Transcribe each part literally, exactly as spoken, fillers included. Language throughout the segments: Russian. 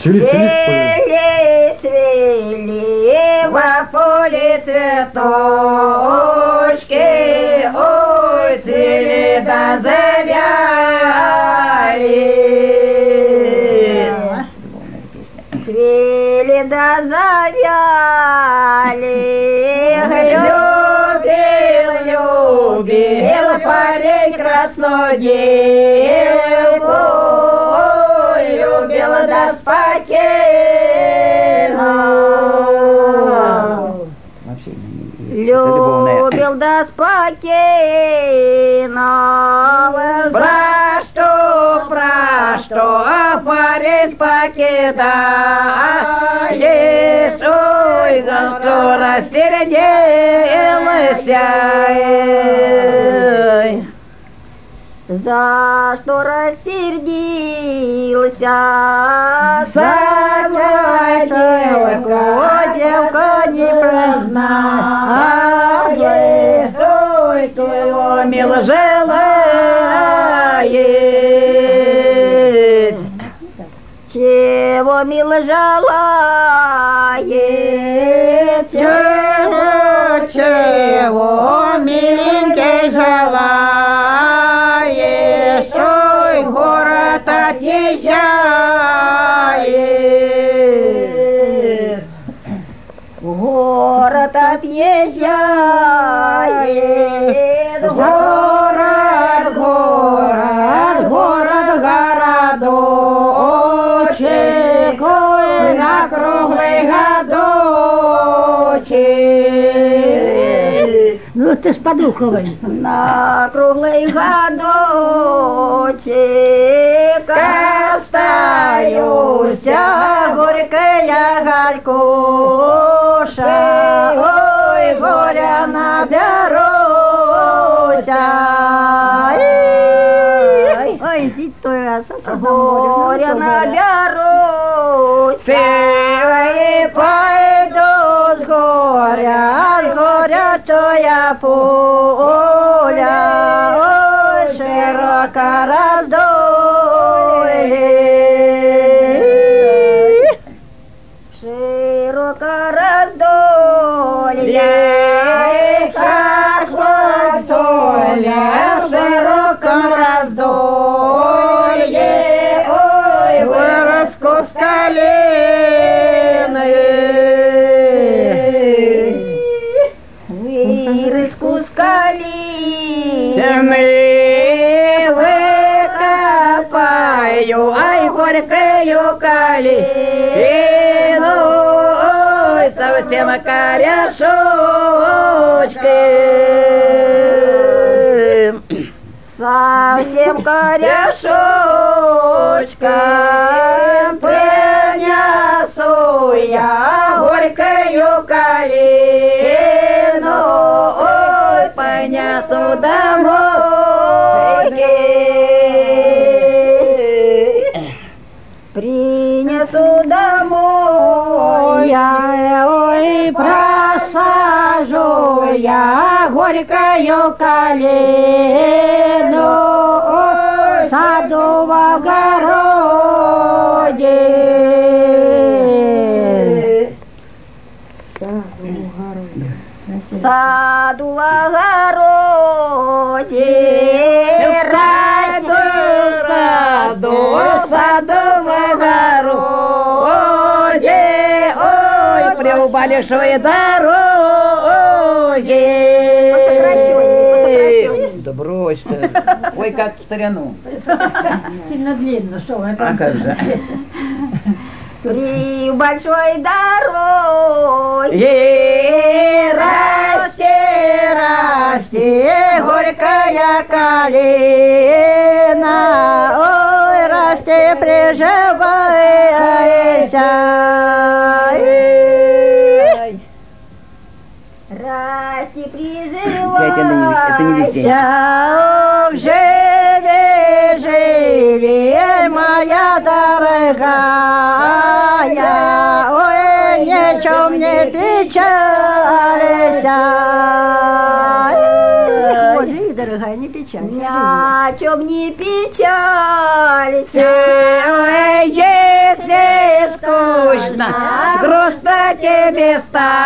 Цвели, цвели, цвели во поле цветочки, ой, цвели да завяли. Цвели да завяли, любил, любил парень красную девку, любил да спокойно, любил да спокойно. Про что, про что парень покидаешь, ой, за что рассердился, за что рассердился, сама девка, девка не прознаешь, ой, твоего мило желает, чего мило желает, чего, чего миленький желает, ой, город отъезжает, город отъезжает, город, город, город, городочек, ой, на круглый годочек. Ну ты ж подуховый. На круглый годочек остаюся, горькая горькуша, ой, горя наберуся. Ой, иди той раз, Горя наберуся, и пойду с горя, с горя, что я поля, ой, широко раздолье, широко раздолье, как раздолье, в широком раздолье, ой, вырос кускалины, вырос кускалины, выкопаю, ай, горькую калину, ой, совсем коряшочки, совсем коряшочка, принесу я горькую калину, ой, понесу домой, принесу домой я, ой, просажу я горькую калину, ой, саду в огороде, саду в огороде, саду, саду, саду в огороде, ой, при большой дороге. Да брось ты. Ой, как в старину. Сильно длинно, что вы? А как же? При большой дороге расти, расти, горькая калина, ой, расти, приживайся. Расти, приживайся, живи, живи, моя дорогая, ой, ничем не печалься. Боже, дорогая, не печалься. Ни о чем не печалься, ой, если тебе скучно, грустно тебе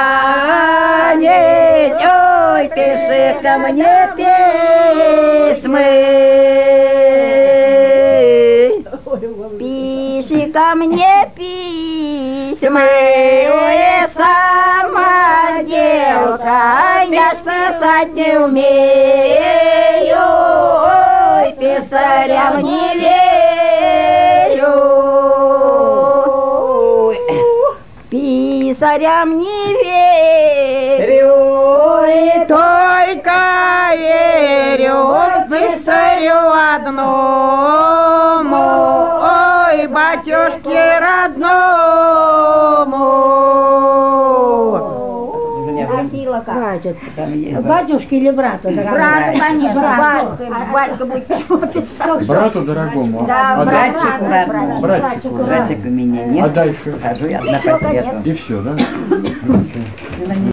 станет, ой, пиши ко мне письмы. Пиши ко мне письма, ой, сама девка, я ж писать не умею, ой, писарям не верю, писарям не верю, и только верю писарю одному, ой, батюшке родному. Хватит. Там есть. Батюшке или брату? Брат, конечно, Брату. батюшка, батька будет писать. Брату дорогому. Да, а брат, дальше? Братчику родному. Братчику. Братик у меня нет. А дальше? Хожу я одна по свету. И все, да?